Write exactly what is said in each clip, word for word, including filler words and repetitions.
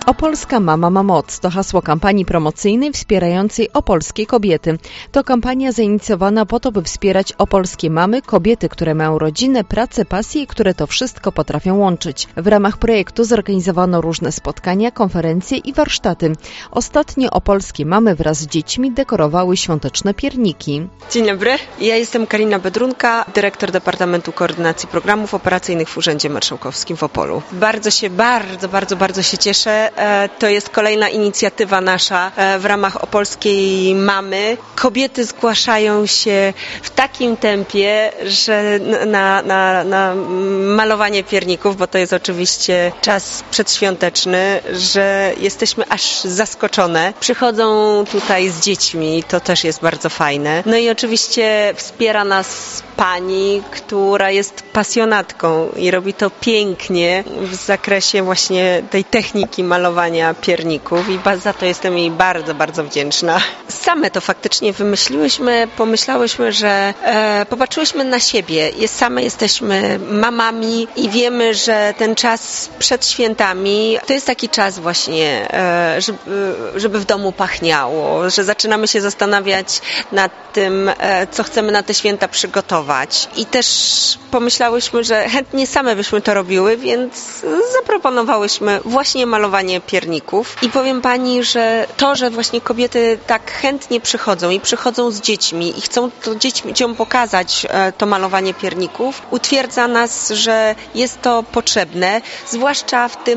Opolska mama ma moc to hasło kampanii promocyjnej wspierającej opolskie kobiety. To kampania zainicjowana po to, by wspierać opolskie mamy, kobiety, które mają rodzinę, pracę, pasję i które to wszystko potrafią łączyć. W ramach projektu zorganizowano różne spotkania, konferencje i warsztaty. Ostatnio opolskie mamy wraz z dziećmi dekorowały świąteczne pierniki. Dzień dobry, ja jestem Karina Bedrunka, dyrektor Departamentu Koordynacji Programów Operacyjnych w Urzędzie Marszałkowskim w Opolu. Bardzo się, bardzo, bardzo, bardzo się cieszę. To jest kolejna inicjatywa nasza w ramach opolskiej mamy. Kobiety zgłaszają się w takim tempie, że na, na, na malowanie pierników, bo to jest oczywiście czas przedświąteczny, że jesteśmy aż zaskoczone. Przychodzą tutaj z dziećmi, to też jest bardzo fajne. No i oczywiście wspiera nas pani, która jest pasjonatką i robi to pięknie w zakresie właśnie tej techniki malowania pierników i za to jestem jej bardzo, bardzo wdzięczna. Same to faktycznie wymyśliłyśmy, pomyślałyśmy, że e, popatrzyłyśmy na siebie. Jest, same jesteśmy mamami i wiemy, że ten czas przed świętami to jest taki czas właśnie, e, żeby, żeby w domu pachniało, że zaczynamy się zastanawiać nad tym, e, co chcemy na te święta przygotować. I też pomyślałyśmy, że chętnie same byśmy to robiły, więc zaproponowałyśmy właśnie malowanie pierników. I powiem pani, że to, że właśnie kobiety tak chętnie przychodzą i przychodzą z dziećmi i chcą to dzieciom pokazać to malowanie pierników, utwierdza nas, że jest to potrzebne, zwłaszcza w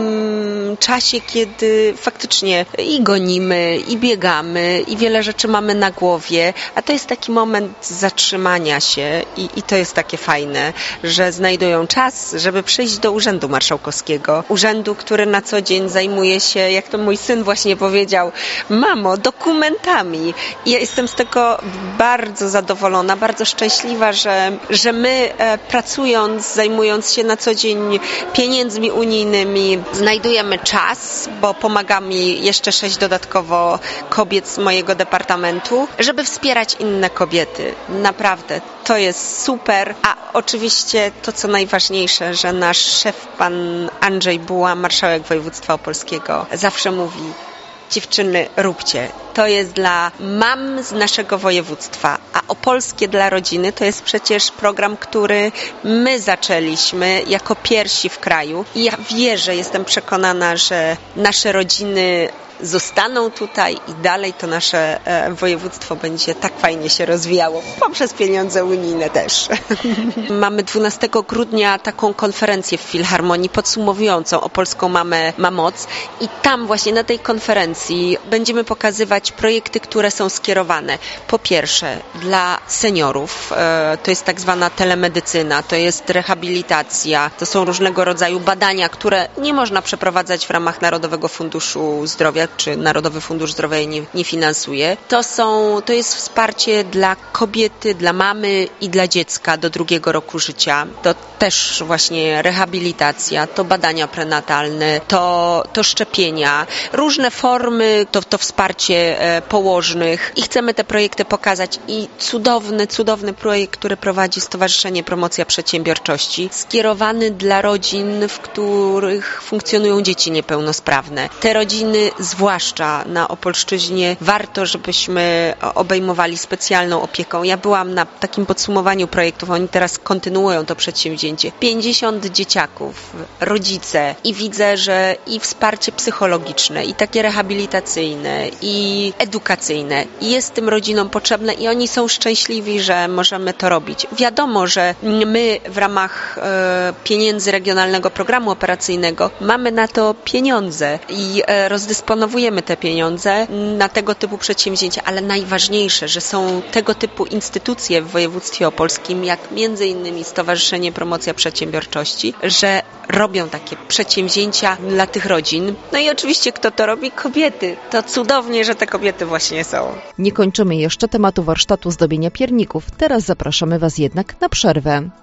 tym czasie, kiedy faktycznie i gonimy, i biegamy, i wiele rzeczy mamy na głowie, a to jest taki moment zatrzymania się. I, I to jest takie fajne, że znajdują czas, żeby przyjść do Urzędu Marszałkowskiego. Urzędu, który na co dzień zajmuje się, jak to mój syn właśnie powiedział, mamo, dokumentami. I ja jestem z tego bardzo zadowolona, bardzo szczęśliwa, że, że my e, pracując, zajmując się na co dzień pieniędzmi unijnymi, znajdujemy czas, bo pomaga mi jeszcze sześć dodatkowo kobiet z mojego departamentu, żeby wspierać inne kobiety. Naprawdę. To jest super, a oczywiście to, co najważniejsze, że nasz szef, pan Andrzej Buła, marszałek województwa opolskiego, zawsze mówi: dziewczyny, róbcie. To jest dla mam z naszego województwa, a Opolskie dla rodziny to jest przecież program, który my zaczęliśmy jako pierwsi w kraju. I ja wierzę, jestem przekonana, że nasze rodziny zostaną tutaj i dalej to nasze e, województwo będzie tak fajnie się rozwijało, poprzez pieniądze unijne też. Mamy dwunastego grudnia taką konferencję w Filharmonii podsumowującą Opolską mamę ma moc i tam właśnie na tej konferencji będziemy pokazywać projekty, które są skierowane po pierwsze dla seniorów, e, to jest tak zwana telemedycyna, to jest rehabilitacja, to są różnego rodzaju badania, które nie można przeprowadzać w ramach Narodowego Funduszu Zdrowia, czy Narodowy Fundusz Zdrowia je nie, nie finansuje. To są, to jest wsparcie dla kobiety, dla mamy i dla dziecka do drugiego roku życia. To też właśnie rehabilitacja, to badania prenatalne, to, to szczepienia, różne formy, to, to wsparcie e, położnych i chcemy te projekty pokazać i cudowny, cudowny projekt, który prowadzi Stowarzyszenie Promocja Przedsiębiorczości, skierowany dla rodzin, w których funkcjonują dzieci niepełnosprawne. Te rodziny zwłaszcza na Opolszczyźnie warto, żebyśmy obejmowali specjalną opieką. Ja byłam na takim podsumowaniu projektów, oni teraz kontynuują to przedsięwzięcie. pięćdziesiąt dzieciaków, rodzice i widzę, że i wsparcie psychologiczne, i takie rehabilitacyjne, i edukacyjne jest tym rodzinom potrzebne i oni są szczęśliwi, że możemy to robić. Wiadomo, że my w ramach e, pieniędzy Regionalnego Programu Operacyjnego mamy na to pieniądze i e, rozdysponowujemy te pieniądze na tego typu przedsięwzięcia, ale najważniejsze, że są tego typu instytucje w województwie opolskim, jak między innymi Stowarzyszenie Promocja Przedsiębiorczości, że robią takie przedsięwzięcia dla tych rodzin. No i oczywiście kto to robi? Kobiety. To cudownie, że te kobiety właśnie są. Nie kończymy jeszcze tematu warsztatu zdobienia pierników. Teraz zapraszamy Was jednak na przerwę.